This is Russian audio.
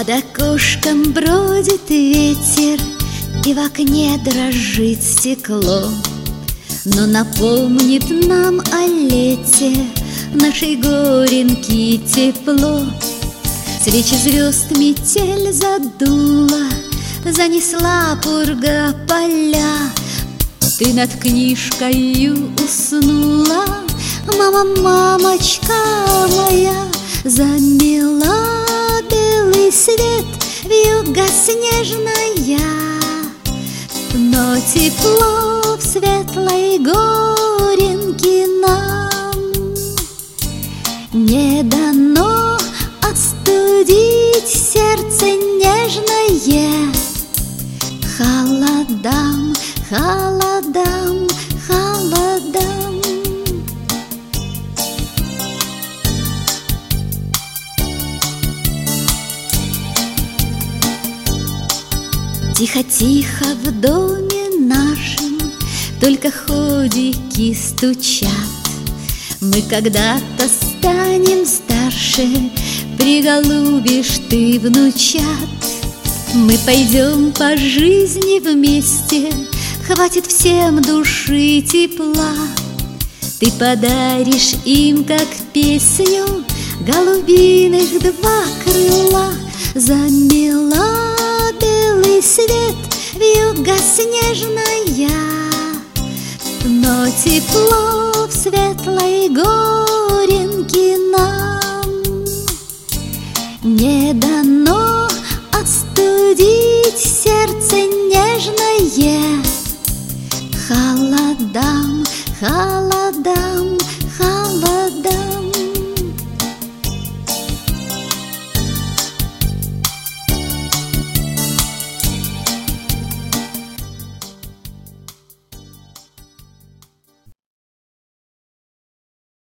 Под окошком бродит ветер, и в окне дрожит стекло. Но напомнит нам о лете нашей горенки тепло. Свечи звезд метель задула, занесла пурга поля. Ты над книжкою уснула, мама, мамочка моя. Замела белый свет вьюга снежная, но тепло в светлой горенке нам не дано остудить сердце нежное холодам, холодам, холодам. Тихо-тихо в доме нашем только ходики стучат. Мы когда-то станем старше, приголубишь ты внучат. Мы пойдем по жизни вместе, хватит всем души тепла. Ты подаришь им, как песню, голубиных два крыла. Замела белый свет вьюга снежная, но тепло в светлой горенке нам не дано остудить сердце нежное холодам, холодам.